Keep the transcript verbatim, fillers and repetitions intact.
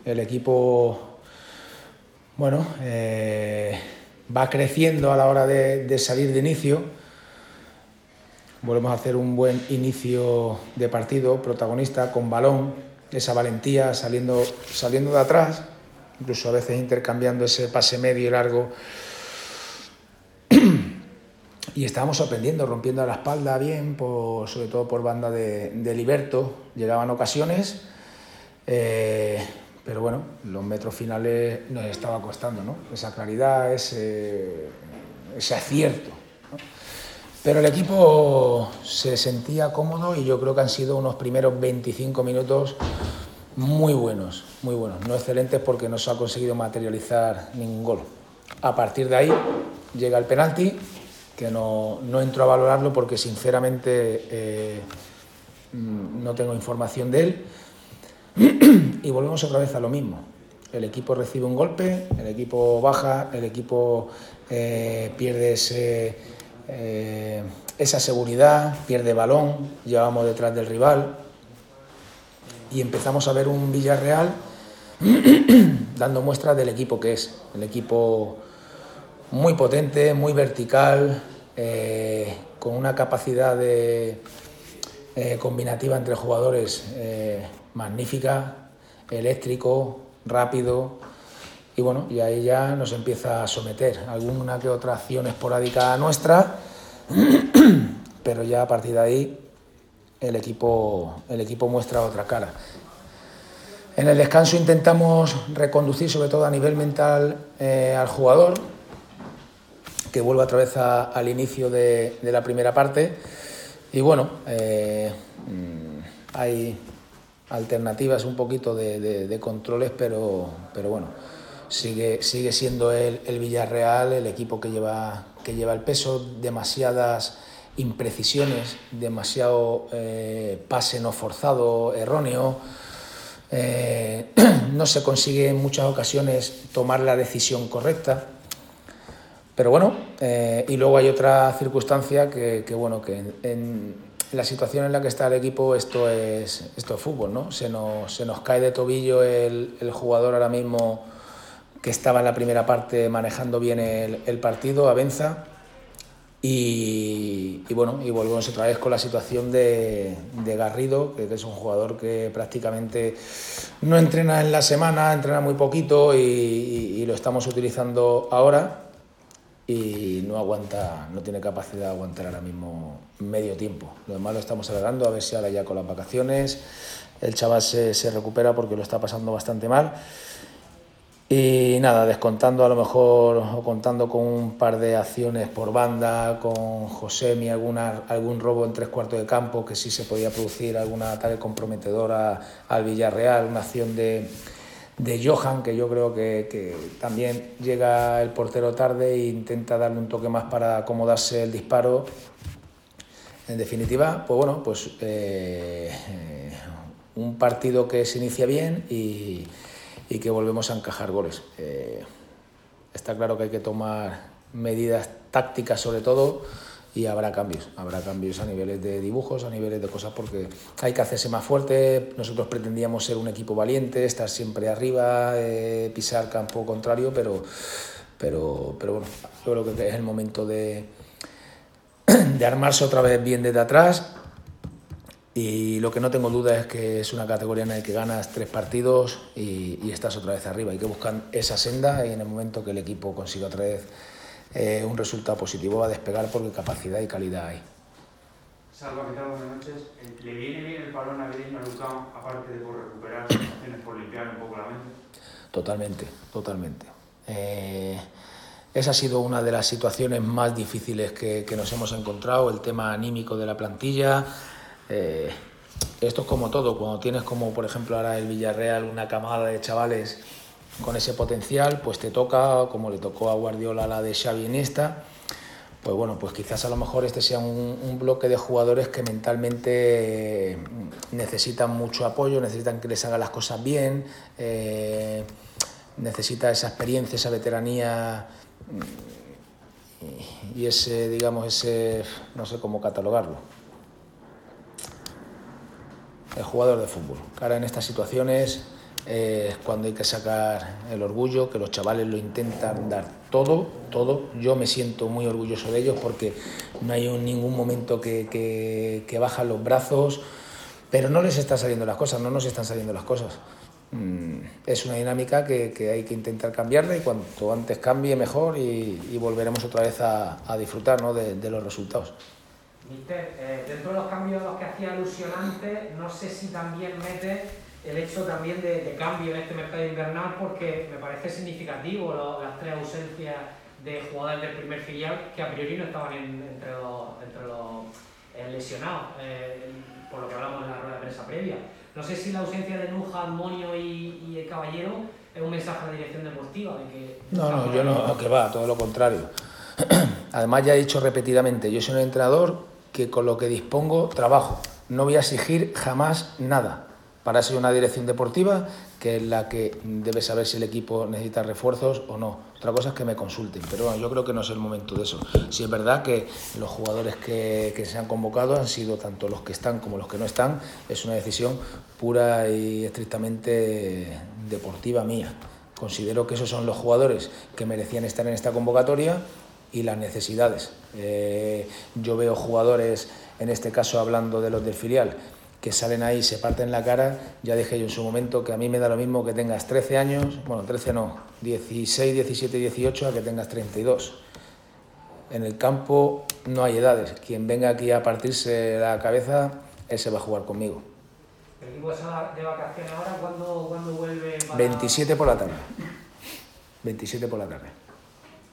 El equipo, bueno, eh, va creciendo a la hora de, de salir de inicio. Volvemos a hacer un buen inicio de partido, protagonista, con balón, esa valentía, saliendo, saliendo de atrás, incluso a veces intercambiando ese pase medio y largo. Y estábamos sorprendiendo, rompiendo a la espalda bien, por, sobre todo por banda de, de Liberto. Llegaban ocasiones, eh, pero bueno, los metros finales nos estaba costando, ¿no? Esa claridad, ese, ese acierto, ¿no? Pero el equipo se sentía cómodo y yo creo que han sido unos primeros veinticinco minutos muy buenos, muy buenos. No excelentes porque no se ha conseguido materializar ningún gol. A partir de ahí llega el penalti, que no, no entro a valorarlo porque sinceramente eh, no tengo información de él. Y volvemos otra vez a lo mismo. El equipo recibe un golpe, el equipo baja, el equipo eh, pierde ese, eh, esa seguridad, pierde balón, llevamos detrás del rival y empezamos a ver un Villarreal dando muestras del equipo que es. El equipo muy potente, muy vertical, eh, con una capacidad de, eh, combinativa entre jugadores eh, magnífica, eléctrico, rápido, y bueno, y ahí ya nos empieza a someter. Alguna que otra acción esporádica nuestra, pero ya a partir de ahí el equipo, el equipo muestra otra cara. En el descanso intentamos reconducir, sobre todo a nivel mental, eh, al jugador, que vuelva otra vez a, al inicio de, de la primera parte. Y bueno, eh, hay alternativas un poquito de, de, de controles, pero, pero bueno, sigue, sigue siendo el, el Villarreal el equipo que lleva, que lleva el peso, demasiadas imprecisiones, demasiado eh, pase no forzado, erróneo. Eh, no se consigue en muchas ocasiones tomar la decisión correcta. Pero bueno, eh, y luego hay otra circunstancia que, que bueno, que en, en la situación en la que está el equipo, esto es, esto es fútbol, ¿no? Se nos, se nos cae de tobillo el, el jugador ahora mismo que estaba en la primera parte manejando bien el, el partido, Abenza, y, y bueno, y volvemos otra vez con la situación de, de Garrido, que, que es un jugador que prácticamente no entrena en la semana, entrena muy poquito y, y, y lo estamos utilizando ahora. Y no aguanta, no tiene capacidad de aguantar ahora mismo medio tiempo. Lo demás lo estamos alargando, a ver si ahora ya con las vacaciones el chaval se, se recupera porque lo está pasando bastante mal. Y nada, descontando a lo mejor o contando con un par de acciones por banda, con Josemi, alguna, algún robo en tres cuartos de campo, que sí se podía producir alguna ataque comprometedora al Villarreal, una acción de... de Johan, que yo creo que, que también llega el portero tarde e intenta darle un toque más para acomodarse el disparo. En definitiva, pues bueno, pues eh, un partido que se inicia bien y, y que volvemos a encajar goles. Eh, está claro que hay que tomar medidas tácticas sobre todo, y habrá cambios, habrá cambios a niveles de dibujos, a niveles de cosas, porque hay que hacerse más fuerte. Nosotros pretendíamos ser un equipo valiente, estar siempre arriba, eh, pisar campo contrario, pero, pero, pero bueno, yo creo que es el momento de, de armarse otra vez bien desde atrás. Y lo que no tengo duda es que es una categoría en la que ganas tres partidos y, y estás otra vez arriba. Hay que buscar esa senda y en el momento que el equipo consiga otra vez Eh, un resultado positivo va a despegar porque capacidad y calidad hay. Salva, ¿qué tal? Buenas noches. ¿Le viene bien el balón navideño a Lucao, aparte de por recuperar sensaciones, por limpiar un poco la mente? Totalmente, totalmente. Eh, esa ha sido una de las situaciones más difíciles que, que nos hemos encontrado, el tema anímico de la plantilla. Eh, esto es como todo, cuando tienes como por ejemplo ahora el Villarreal, una camada de chavales con ese potencial, pues te toca, como le tocó a Guardiola la de Xavi Iniesta, pues bueno, pues quizás a lo mejor este sea un, un bloque de jugadores que mentalmente necesitan mucho apoyo, necesitan que les hagan las cosas bien, eh, necesita esa experiencia, esa veteranía y, y ese, digamos, ese, no sé cómo catalogarlo, el jugador de fútbol. Que ahora en estas situaciones eh, es cuando hay que sacar el orgullo, que los chavales lo intentan dar todo, todo. Yo me siento muy orgulloso de ellos porque no hay un, ningún momento que, que, que bajan los brazos, pero no les están saliendo las cosas, no nos están saliendo las cosas. Es una dinámica que, que hay que intentar cambiarla y cuanto antes cambie mejor y, y volveremos otra vez a, a disfrutar, ¿no?, de, de los resultados. Mister, eh, dentro de los cambios a los que hacía alusión antes, no sé si también mete el hecho también de, de cambio en este mercado invernal, porque me parece significativo lo, las tres ausencias de jugadores del primer filial que a priori no estaban en, entre los, entre los eh, lesionados, eh, por lo que hablamos en la rueda de prensa previa. No sé si la ausencia de Nuja, Monio y, y el Caballero es un mensaje a la dirección deportiva de que... No, no, yo no, que va, todo lo contrario. Además ya he dicho repetidamente, yo soy un entrenador que con lo que dispongo trabajo. No voy a exigir jamás nada. Para eso hay una dirección deportiva que es la que debe saber si el equipo necesita refuerzos o no. Otra cosa es que me consulten, pero bueno, yo creo que no es el momento de eso. Sí es verdad que los jugadores que, que se han convocado han sido tanto los que están como los que no están. Es una decisión pura y estrictamente deportiva mía. Considero que esos son los jugadores que merecían estar en esta convocatoria y las necesidades. Eh, yo veo jugadores, en este caso hablando de los del filial, que salen ahí, se parten la cara. Ya dije yo en su momento que a mí me da lo mismo que tengas trece años, bueno, trece no, dieciséis, diecisiete, dieciocho, a que tengas treinta y dos. En el campo no hay edades. Quien venga aquí a partirse la cabeza, ese va a jugar conmigo. ¿El equipo está de vacaciones ahora? ¿Cuándo, ¿cuándo vuelve? Para... veintisiete por la tarde. veintisiete por la tarde.